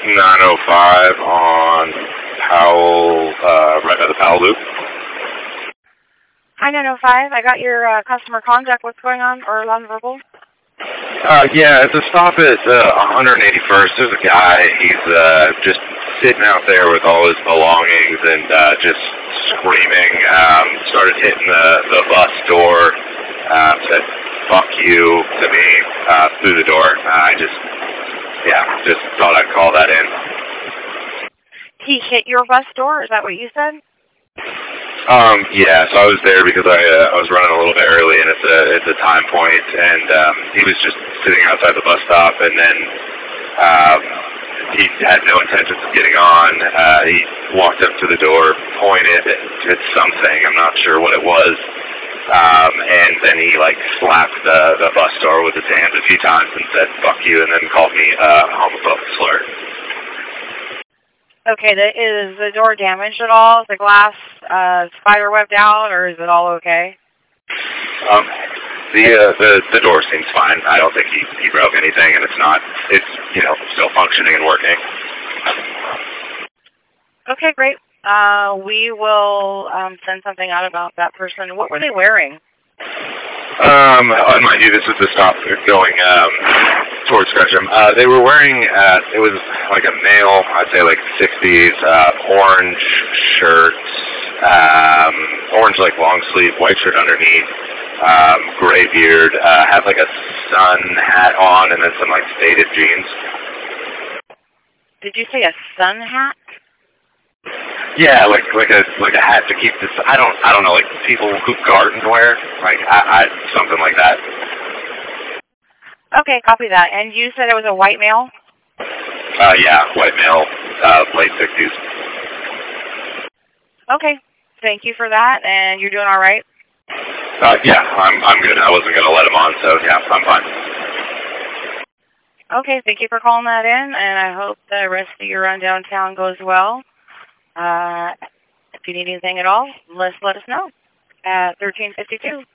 905 on Powell, right by the Powell Loop. Hi, 905. I got your customer contact. What's going on? Or nonverbal? Yeah, it's a stop at 181st. There's a guy. He's just sitting out there with all his belongings and just screaming. Started hitting the bus door. Said "fuck you" to me through the door. I just thought I'd call that in. He hit your bus door? Is that what you said? Yeah, so I was there because I was running a little bit early, and it's a time point, and he was just sitting outside the bus stop, and then he had no intentions of getting on. He walked up to the door, pointed at something, I'm not sure what it was, and then he slapped the bus door with his hands a few times and said "fuck you," and then called me a homophobic slur. Okay, is the door damaged at all? Is the glass spider webbed out, or is it all okay? The door seems fine. I don't think he broke anything, and it's still functioning and working. Okay, great. We will send something out about that person. What were they wearing? Mind you, this is the stop going towards Gresham. They were wearing, it was like a male, I'd say 60s, orange shirts, orange long sleeve, white shirt underneath, gray beard, had a sun hat on, and then some faded jeans. Did you say a sun hat? Yeah, like a hat to keep this. I don't know, people who garden wear, something like that. Okay, copy that. And you said it was a white male? Yeah, white male, late 60s. Okay, thank you for that. And you're doing all right? Yeah, I'm good. I wasn't gonna let him on, so yeah, I'm fine. Okay, thank you for calling that in, and I hope the rest of your run downtown goes well. If you need anything at all, let us know at 1352.